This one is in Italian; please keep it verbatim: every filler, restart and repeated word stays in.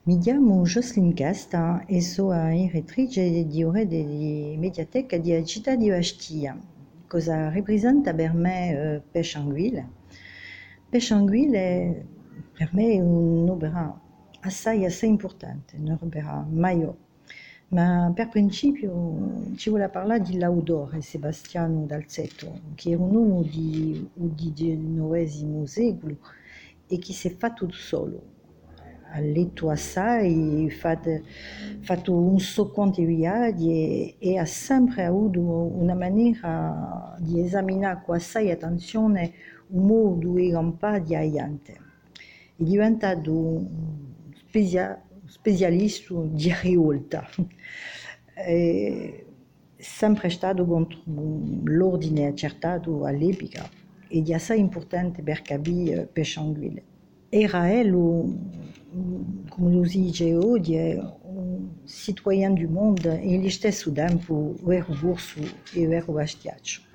Mi chiamo Jocelyn Casta e sono direttrice di rete di mediateca di città di Bastia. Cosa rappresenta per me eh, Pesce Anguille? Pesce Anguille per me è un'opera assai assai importante, un'opera maggiore. Ma per principio ci vuole parlare di l'autore Sebastiano Dalzetto, che era un uomo di, di diciannovesimo secolo e che si è fatto solo. Ha letto assai, fatto, fatto un so quanti viaggi e, e ha sempre avuto una maniera di esaminare con assai attenzione un modo e un po' di aiante. È diventato un specia, specialista di rivolta. È sempre stato contro l'ordine accertato all'epoca ed è assai importante per capire Pesce Anguille. Era ello, come lo si dice oggi, un citoyen du mondo e allo stesso tempo vero borso e vero bastiaccio.